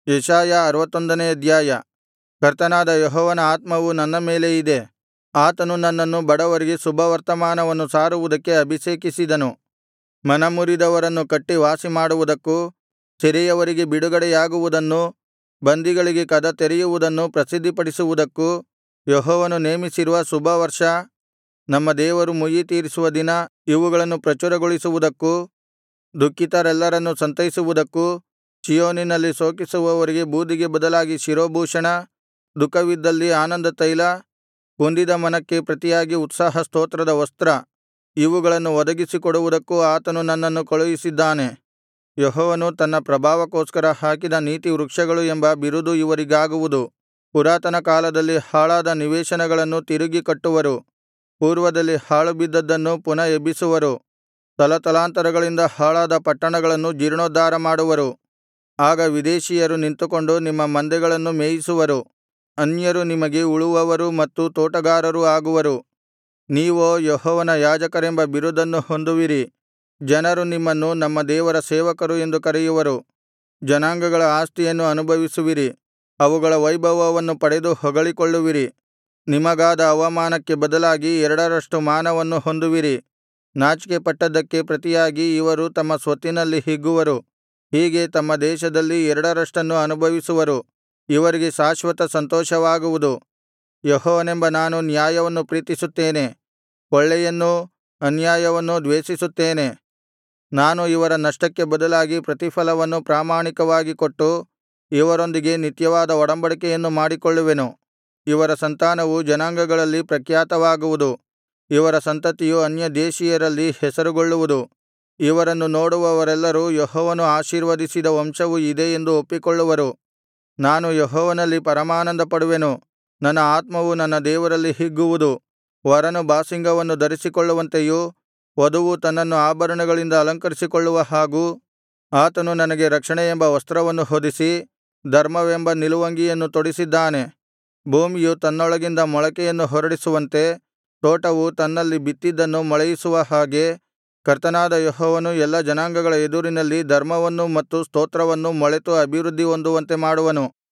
ಯೆಶಾಯ 61ನೇ ಅಧ್ಯಾಯ. ಕರ್ತನಾದ ಯೆಹೋವನ ಆತ್ಮವು ನನ್ನ ಮೇಲೆ ಇದೆ, ಆತನು ನನ್ನನ್ನು ಬಡವರಿಗೆ ಶುಭವರ್ತಮಾನವನ್ನು ಸಾರುವುದಕ್ಕೆ ಅಭಿಷೇಕಿಸಿದನು. ಮನಮುರಿದವರನ್ನು ಕಟ್ಟಿ ವಾಸಿಮಾಡುವುದಕ್ಕೂ, ಸೆರೆಯವರಿಗೆ ಬಿಡುಗಡೆಯಾಗುವುದನ್ನೂ, ಬಂದಿಗಳಿಗೆ ಕದ ತೆರೆಯುವುದನ್ನೂ ಪ್ರಸಿದ್ಧಿಪಡಿಸುವುದಕ್ಕೂ, ಯೆಹೋವನು ನೇಮಿಸಿರುವ ಶುಭವರ್ಷ, ನಮ್ಮ ದೇವರು ಮುಯ್ಯಿತೀರಿಸುವ ದಿನ ಇವುಗಳನ್ನು ಪ್ರಚುರಗೊಳಿಸುವುದಕ್ಕೂ, ದುಃಖಿತರೆಲ್ಲರನ್ನು ಸಂತೈಸುವುದಕ್ಕೂ, ಚೀಯೋನಿನಲ್ಲಿ ಶೋಕಿಸುವವರಿಗೆ ಬೂದಿಗೆ ಬದಲಾಗಿ ಶಿರೋಭೂಷಣ, ದುಃಖವಿದ್ದಲ್ಲಿ ಆನಂದತೈಲ, ಕುಂದಿದ ಮನಕ್ಕೆ ಪ್ರತಿಯಾಗಿ ಉತ್ಸಾಹ ಸ್ತೋತ್ರದ ವಸ್ತ್ರ, ಇವುಗಳನ್ನು ಒದಗಿಸಿಕೊಡುವುದಕ್ಕೂ ಆತನು ನನ್ನನ್ನು ಕಳುಹಿಸಿದ್ದಾನೆ. ಯೆಹೋವನು ತನ್ನ ಪ್ರಭಾವಕ್ಕೋಸ್ಕರ ಹಾಕಿದ ನೀತಿವೃಕ್ಷಗಳು ಎಂಬ ಬಿರುದು ಇವರಿಗಾಗುವುದು. ಪುರಾತನ ಕಾಲದಲ್ಲಿ ಹಾಳಾದ ನಿವೇಶನಗಳನ್ನು ತಿರುಗಿ ಕಟ್ಟುವರು, ಪೂರ್ವದಲ್ಲಿ ಹಾಳುಬಿದ್ದದ್ದನ್ನು ಪುನಃ ಎಬ್ಬಿಸುವರು, ತಲತಲಾಂತರಗಳಿಂದ ಹಾಳಾದ ಪಟ್ಟಣಗಳನ್ನು ಜೀರ್ಣೋದ್ಧಾರ ಮಾಡುವರು. ಆಗ ವಿದೇಶೀಯರು ನಿಂತುಕೊಂಡು ನಿಮ್ಮ ಮಂದೆಗಳನ್ನು ಮೇಯಿಸುವರು, ಅನ್ಯರು ನಿಮಗೆ ಉಳುವವರೂ ಮತ್ತು ತೋಟಗಾರರೂ ಆಗುವರು. ನೀವೋ ಯೆಹೋವನ ಯಾಜಕರೆಂಬ ಬಿರುದನ್ನು ಹೊಂದುವಿರಿ. ಜನರು ನಿಮ್ಮನ್ನು ನಮ್ಮ ದೇವರ ಸೇವಕರು ಎಂದು ಕರೆಯುವರು. ಜನಾಂಗಗಳ ಆಸ್ತಿಯನ್ನು ಅನುಭವಿಸುವಿರಿ, ಅವುಗಳ ವೈಭವವನ್ನು ಪಡೆದು ಹೊಗಳಿಕೊಳ್ಳುವಿರಿ. ನಿಮಗಾದ ಅವಮಾನಕ್ಕೆ ಬದಲಾಗಿ ಎರಡರಷ್ಟು ಮಾನವನ್ನು ಹೊಂದುವಿರಿ. ನಾಚಿಕೆಪಟ್ಟದ್ದಕ್ಕೆ ಪ್ರತಿಯಾಗಿ ಇವರು ತಮ್ಮ ಸ್ವತ್ತಿನಲ್ಲಿ ಹಿಗ್ಗುವರು, ಹೀಗೆ ತಮ್ಮ ದೇಶದಲ್ಲಿ ಎರಡರಷ್ಟನ್ನು ಅನುಭವಿಸುವರು. ಇವರಿಗೆ ಶಾಶ್ವತ ಸಂತೋಷವಾಗುವುದು. ಯೆಹೋವನೆಂಬ ನಾನು ನ್ಯಾಯವನ್ನು ಪ್ರೀತಿಸುತ್ತೇನೆ, ಕೊಳ್ಳೆಯನ್ನೂ ಅನ್ಯಾಯವನ್ನೂ ದ್ವೇಷಿಸುತ್ತೇನೆ. ನಾನು ಇವರ ನಷ್ಟಕ್ಕೆ ಬದಲಾಗಿ ಪ್ರತಿಫಲವನ್ನು ಪ್ರಾಮಾಣಿಕವಾಗಿ ಕೊಟ್ಟು, ಇವರೊಂದಿಗೆ ನಿತ್ಯವಾದ ಒಡಂಬಡಿಕೆಯನ್ನು ಮಾಡಿಕೊಳ್ಳುವೆನು. ಇವರ ಸಂತಾನವು ಜನಾಂಗಗಳಲ್ಲಿ ಪ್ರಖ್ಯಾತವಾಗುವುದು, ಇವರ ಸಂತತಿಯು ಅನ್ಯದೇಶೀಯರಲ್ಲಿ ಹೆಸರುಗೊಳ್ಳುವುದು. ಇವರನ್ನು ನೋಡುವವರೆಲ್ಲರೂ ಯೆಹೋವನು ಆಶೀರ್ವದಿಸಿದ ವಂಶವು ಇದೇ ಎಂದು ಒಪ್ಪಿಕೊಳ್ಳುವರು. ನಾನು ಯೆಹೋವನಲ್ಲಿ ಪರಮಾನಂದಪಡುವೆನು, ನನ್ನ ಆತ್ಮವು ನನ್ನ ದೇವರಲ್ಲಿ ಹಿಗ್ಗುವುದು. ವರನು ಬಾಸಿಂಗವನ್ನು ಧರಿಸಿಕೊಳ್ಳುವಂತೆಯೂ, ವಧುವು ತನ್ನನ್ನು ಆಭರಣಗಳಿಂದ ಅಲಂಕರಿಸಿಕೊಳ್ಳುವ ಹಾಗೂ, ಆತನು ನನಗೆ ರಕ್ಷಣೆಯೆಂಬ ವಸ್ತ್ರವನ್ನು ಹೊದಿಸಿ, ಧರ್ಮವೆಂಬ ನಿಲುವಂಗಿಯನ್ನು ತೊಡಿಸಿದ್ದಾನೆ. ಭೂಮಿಯು ತನ್ನೊಳಗಿಂದ ಮೊಳಕೆಯನ್ನು ಹೊರಡಿಸುವಂತೆ, ತೋಟವು ತನ್ನಲ್ಲಿ ಬಿತ್ತಿದ್ದನ್ನು ಮೊಳೆಯಿಸುವ ಹಾಗೆ, ಕರ್ತನಾದ ಯೆಹೋವನು ಎಲ್ಲಾ ಜನಾಂಗಗಳ ಎದುರಿನಲ್ಲಿ ಧರ್ಮವನ್ನೂ ಮತ್ತು ಸ್ತೋತ್ರವನ್ನೂ ಮೊಳೆತು ಅಭಿವೃದ್ಧಿ ಹೊಂದುವಂತೆ ಮಾಡುವನು.